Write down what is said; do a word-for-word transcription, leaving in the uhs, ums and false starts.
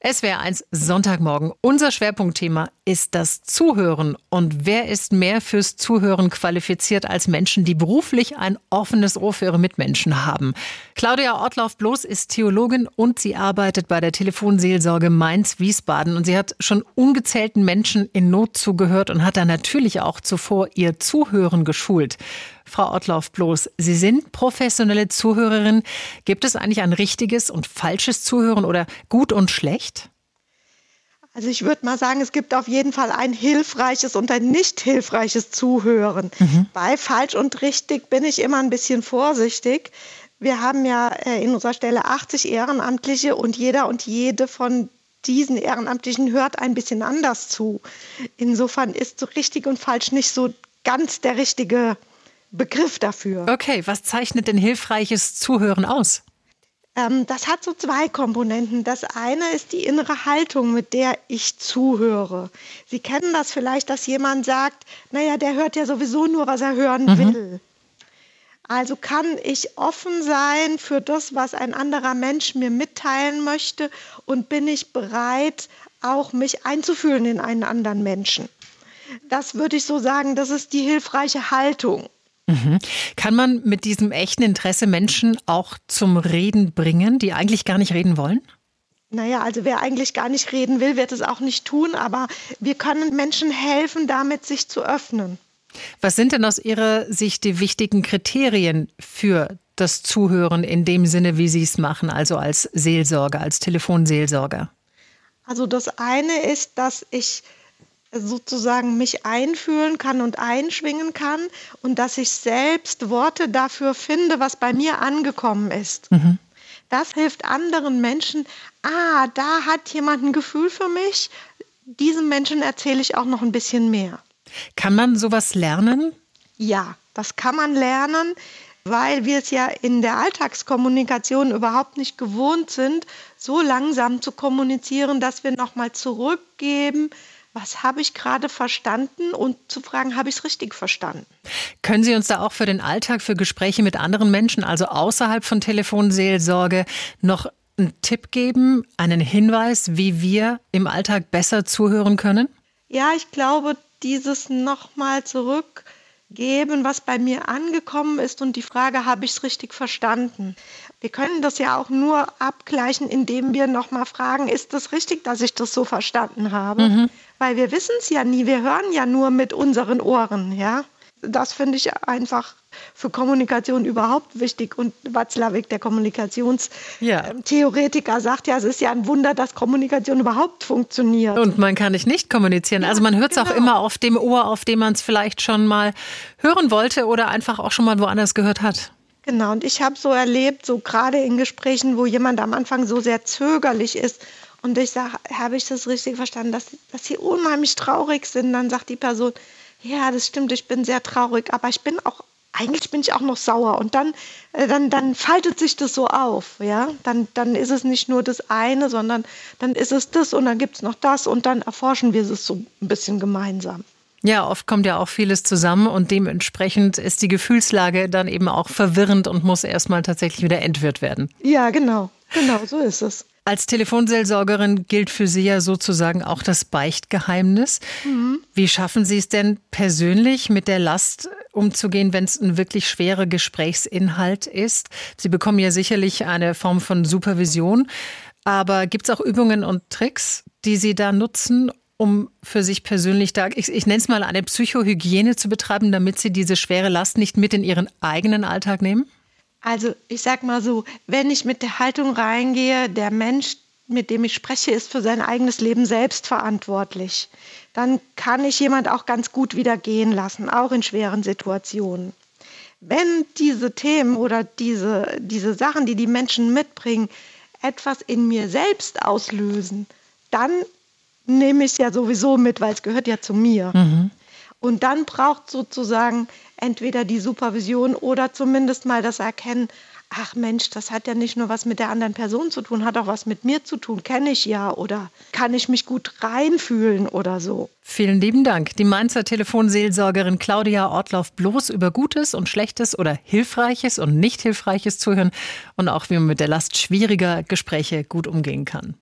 S W R eins Sonntagmorgen. Unser Schwerpunktthema ist das Zuhören. Und wer ist mehr fürs Zuhören qualifiziert als Menschen, die beruflich ein offenes Ohr für ihre Mitmenschen haben? Claudia Ortlauf-Bloß ist Theologin und sie arbeitet bei der Telefonseelsorge Mainz-Wiesbaden. Und sie hat schon ungezählten Menschen in Not zugehört und hat da natürlich auch zuvor ihr Zuhören geschult. Frau Ortlauf-Bloß, Sie sind professionelle Zuhörerin. Gibt es eigentlich ein richtiges und falsches Zuhören oder gut und schlecht? Also ich würde mal sagen, es gibt auf jeden Fall ein hilfreiches und ein nicht hilfreiches Zuhören. Mhm. Bei falsch und richtig bin ich immer ein bisschen vorsichtig. Wir haben ja in unserer Stelle achtzig Ehrenamtliche und jeder und jede von diesen Ehrenamtlichen hört ein bisschen anders zu. Insofern ist so richtig und falsch nicht so ganz der richtige Begriff dafür. Okay, was zeichnet denn hilfreiches Zuhören aus? Ähm, das hat so zwei Komponenten. Das eine ist die innere Haltung, mit der ich zuhöre. Sie kennen das vielleicht, dass jemand sagt, naja, der hört ja sowieso nur, was er hören mhm. will. Also kann ich offen sein für das, was ein anderer Mensch mir mitteilen möchte und bin ich bereit, auch mich einzufühlen in einen anderen Menschen. Das würde ich so sagen, das ist die hilfreiche Haltung. Mhm. Kann man mit diesem echten Interesse Menschen auch zum Reden bringen, die eigentlich gar nicht reden wollen? Naja, also wer eigentlich gar nicht reden will, wird es auch nicht tun, aber wir können Menschen helfen, damit sich zu öffnen. Was sind denn aus Ihrer Sicht die wichtigen Kriterien für das Zuhören in dem Sinne, wie Sie es machen, also als Seelsorger, als Telefonseelsorger? Also das eine ist, dass ich sozusagen mich einfühlen kann und einschwingen kann und dass ich selbst Worte dafür finde, was bei mir angekommen ist. Mhm. Das hilft anderen Menschen. Ah, da hat jemand ein Gefühl für mich. Diesem Menschen erzähle ich auch noch ein bisschen mehr. Kann man sowas lernen? Ja, das kann man lernen, weil wir es ja in der Alltagskommunikation überhaupt nicht gewohnt sind, so langsam zu kommunizieren, dass wir nochmal zurückgeben, was habe ich gerade verstanden und zu fragen, habe ich es richtig verstanden? Können Sie uns da auch für den Alltag, für Gespräche mit anderen Menschen, also außerhalb von Telefonseelsorge, noch einen Tipp geben, einen Hinweis, wie wir im Alltag besser zuhören können? Ja, ich glaube, dieses nochmal zurückgeben, was bei mir angekommen ist und die Frage, habe ich es richtig verstanden? Wir können das ja auch nur abgleichen, indem wir nochmal fragen, ist das richtig, dass ich das so verstanden habe? Mhm. Weil wir wissen es ja nie, wir hören ja nur mit unseren Ohren, ja. Das finde ich einfach für Kommunikation überhaupt wichtig. Und Watzlawick, der Kommunikationstheoretiker, ja. sagt ja, es ist ja ein Wunder, dass Kommunikation überhaupt funktioniert. Und man kann nicht nicht kommunizieren. Ja, also man hört es genau. auch immer auf dem Ohr, auf dem man es vielleicht schon mal hören wollte oder einfach auch schon mal woanders gehört hat. Genau, und ich habe so erlebt, so gerade in Gesprächen, wo jemand am Anfang so sehr zögerlich ist und ich sage, habe ich das richtig verstanden, dass, dass sie unheimlich traurig sind, dann sagt die Person, ja, das stimmt, ich bin sehr traurig, aber ich bin auch, eigentlich bin ich auch noch sauer und dann, äh, dann, dann faltet sich das so auf, ja, dann, dann ist es nicht nur das eine, sondern dann ist es das und dann gibt es noch das und dann erforschen wir es so ein bisschen gemeinsam. Ja, oft kommt ja auch vieles zusammen und dementsprechend ist die Gefühlslage dann eben auch verwirrend und muss erstmal tatsächlich wieder entwirrt werden. Ja, genau, genau, so ist es. Als Telefonseelsorgerin gilt für Sie ja sozusagen auch das Beichtgeheimnis. Mhm. Wie schaffen Sie es denn persönlich mit der Last umzugehen, wenn es ein wirklich schwerer Gesprächsinhalt ist? Sie bekommen ja sicherlich eine Form von Supervision, aber gibt es auch Übungen und Tricks, die Sie da nutzen, um für sich persönlich da, ich, ich nenne es mal, eine Psychohygiene zu betreiben, damit Sie diese schwere Last nicht mit in Ihren eigenen Alltag nehmen? Also ich sag mal so, wenn ich mit der Haltung reingehe, der Mensch, mit dem ich spreche, ist für sein eigenes Leben selbst verantwortlich, dann kann ich jemand auch ganz gut wieder gehen lassen, auch in schweren Situationen. Wenn diese Themen oder diese, diese Sachen, die die Menschen mitbringen, etwas in mir selbst auslösen, dann nehme ich es ja sowieso mit, weil es gehört ja zu mir. Mhm. Und dann braucht sozusagen entweder die Supervision oder zumindest mal das Erkennen, ach Mensch, das hat ja nicht nur was mit der anderen Person zu tun, hat auch was mit mir zu tun, kenne ich ja oder kann ich mich gut reinfühlen oder so. Vielen lieben Dank. Die Mainzer Telefonseelsorgerin Claudia Ortlauf-Bloß über Gutes und Schlechtes oder Hilfreiches und nicht Hilfreiches zuhören und auch wie man mit der Last schwieriger Gespräche gut umgehen kann.